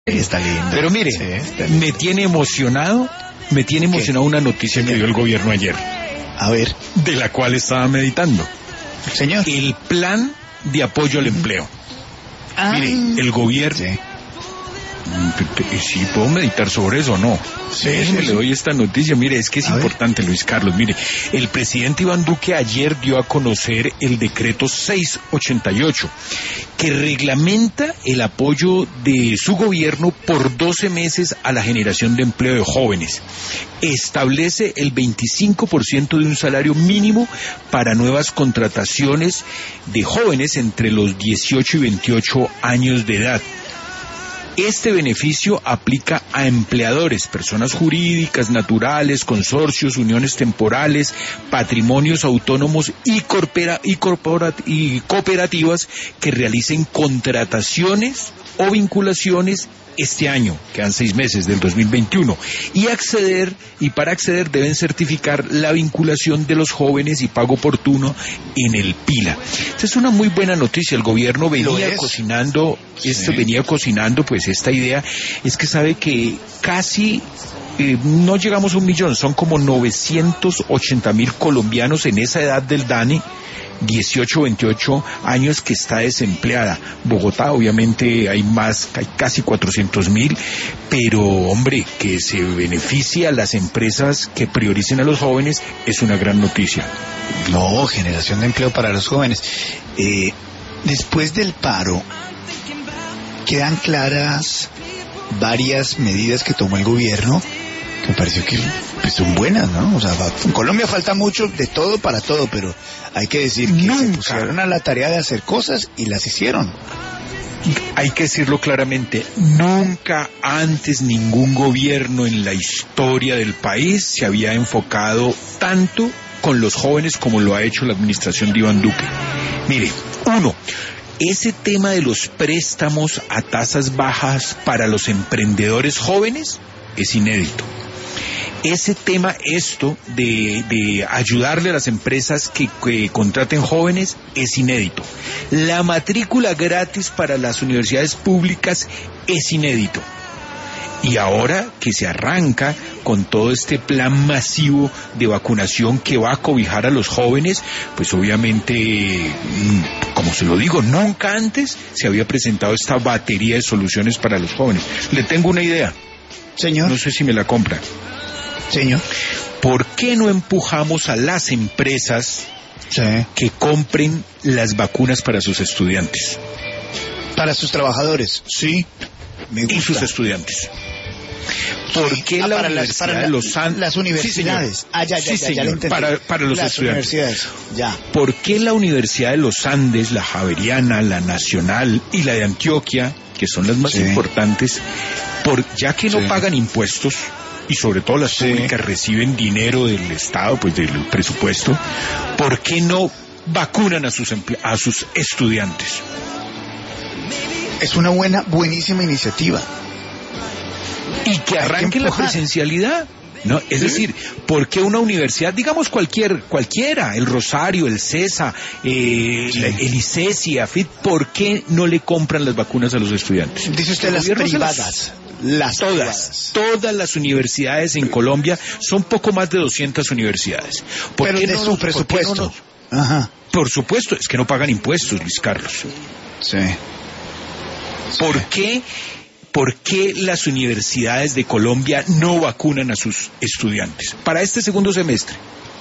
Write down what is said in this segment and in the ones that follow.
Está lindo. Pero mire, me tiene emocionado una noticia que dio el gobierno ayer. A ver. De la cual estaba meditando. Señor. El plan de apoyo al empleo. Mire, el gobierno... Sí, puedo meditar sobre eso o no. Le doy esta noticia. Mire, es que es importante, Luis Carlos. Mire, el presidente Iván Duque ayer dio a conocer el decreto 688, que reglamenta el apoyo de su gobierno por 12 meses a la generación de empleo de jóvenes. Establece el 25% de un salario mínimo para nuevas contrataciones de jóvenes entre los 18 y 28 años de edad. Este beneficio aplica a empleadores, personas jurídicas, naturales, consorcios, uniones temporales, patrimonios autónomos y cooperativas que realicen contrataciones o vinculaciones este año, quedan 6 meses del 2021, y para acceder deben certificar la vinculación de los jóvenes y pago oportuno en el PILA. Esta es una muy buena noticia. El gobierno venía cocinando pues esta idea. Es que sabe que casi no llegamos a 1 millón, son como 980,000 colombianos en esa edad del DANE, 18, 28 años, que está desempleada. Bogotá, obviamente, hay casi 400,000, pero, hombre, que se beneficie a las empresas que prioricen a los jóvenes es una gran noticia. No, generación de empleo para los jóvenes. Después del paro, quedan claras varias medidas que tomó el gobierno, que me pareció que pues, son buenas, ¿no? O sea, en Colombia falta mucho de todo para todo, pero hay que decir que se pusieron a la tarea de hacer cosas y las hicieron. Hay que decirlo claramente, nunca antes ningún gobierno en la historia del país se había enfocado tanto con los jóvenes como lo ha hecho la administración de Iván Duque. Mire, ese tema de los préstamos a tasas bajas para los emprendedores jóvenes es inédito. Ese tema, de ayudarle a las empresas que contraten jóvenes, es inédito. La matrícula gratis para las universidades públicas es inédito. Y ahora que se arranca con todo este plan masivo de vacunación que va a cobijar a los jóvenes, pues obviamente, como se lo digo, nunca antes se había presentado esta batería de soluciones para los jóvenes. Le tengo una idea. Señor. No sé si me la compra. Señor. ¿Por qué no empujamos a las empresas que compren las vacunas para sus estudiantes? Para sus trabajadores. Sí. Me gusta. Y sus estudiantes. ¿Por qué la Universidad de los Andes? Las universidades. Sí, ya lo entendí. Para los las estudiantes. Universidades. Ya. ¿Por qué la Universidad de los Andes, la Javeriana, la Nacional y la de Antioquia, que son las más importantes, ya que no pagan impuestos, y sobre todo las públicas reciben dinero del Estado, pues del presupuesto, ¿por qué no vacunan a sus estudiantes? Es una buenísima iniciativa. Y que arranque la presencialidad, ¿no? Es decir, ¿por qué una universidad, digamos cualquiera, el Rosario, el CESA, el ICESI, AFIT, ¿por qué no le compran las vacunas a los estudiantes? Dice usted las privadas. Todas las universidades en Colombia, son poco más de 200 universidades. Pero de su presupuesto. Ajá. Por supuesto, es que no pagan impuestos, Luis Carlos. Sí. ¿Por qué las universidades de Colombia no vacunan a sus estudiantes para este segundo semestre?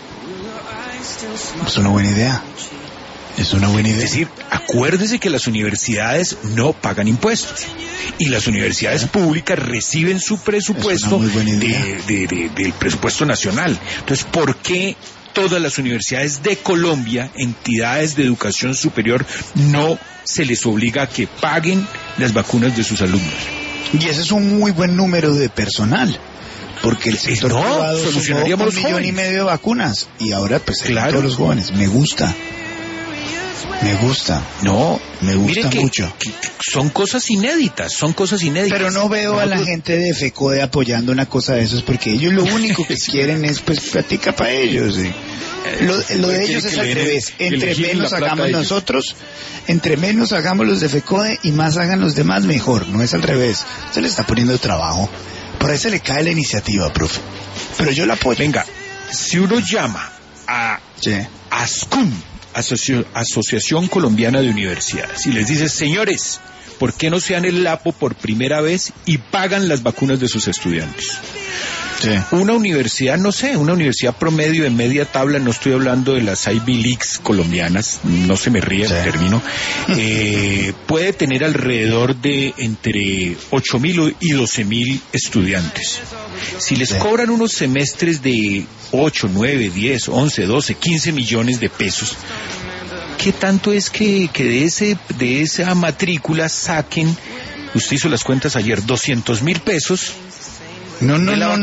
Es una buena idea. Es decir, acuérdese que las universidades no pagan impuestos y las universidades públicas reciben su presupuesto del presupuesto nacional. Entonces, ¿por qué todas las universidades de Colombia, entidades de educación superior, no se les obliga a que paguen las vacunas de sus alumnos? Y ese es un muy buen número de personal, porque el sector privado solucionaríamos 1,5 millones de vacunas y ahora pues todos los jóvenes. Me gusta. Me gusta. No, me gusta mucho. Que son cosas inéditas. Pero no veo a la gente de FECODE apoyando una cosa de esos, porque ellos lo único que quieren es, pues, platica para ellos. ¿Sí? Lo de ellos es al revés. Entre menos hagamos nosotros, entre menos hagamos los de FECODE y más hagan los demás, mejor. No es al revés. Se le está poniendo trabajo. Por ahí se le cae la iniciativa, profe. Pero yo la apoyo. Venga, si uno llama a ASCUN, Asociación Colombiana de Universidades, y les dice, señores, ¿por qué no se dan el lapo por primera vez y pagan las vacunas de sus estudiantes? Sí. Una universidad, no sé, una universidad promedio de media tabla, no estoy hablando de las Ivy Leagues colombianas, no se me ríe el término, puede tener alrededor de entre 8.000 y 12.000 estudiantes. Si les cobran unos semestres de 8, 9, 10, 11, 12, 15 millones de pesos, ¿qué tanto es que de esa matrícula saquen, usted hizo las cuentas ayer, 200.000 pesos? No,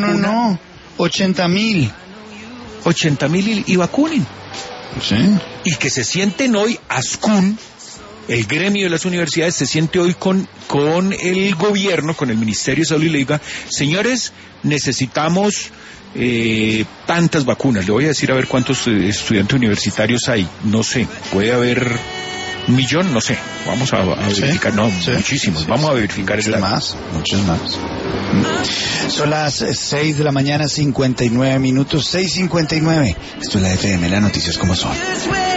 80.000. 80.000 y vacunen. Sí. Y que se sienten hoy, ASCUN, el gremio de las universidades, se siente hoy con el gobierno, con el Ministerio de Salud, y le diga, señores, necesitamos tantas vacunas. Le voy a decir a ver cuántos estudiantes universitarios hay. No sé, puede haber 1 millón, no sé. Vamos a verificar. No, muchísimos. Vamos a verificar. Muchos más. Son las 6 de la mañana, 59 minutos, 6:59. Esto es la FM, las noticias como son.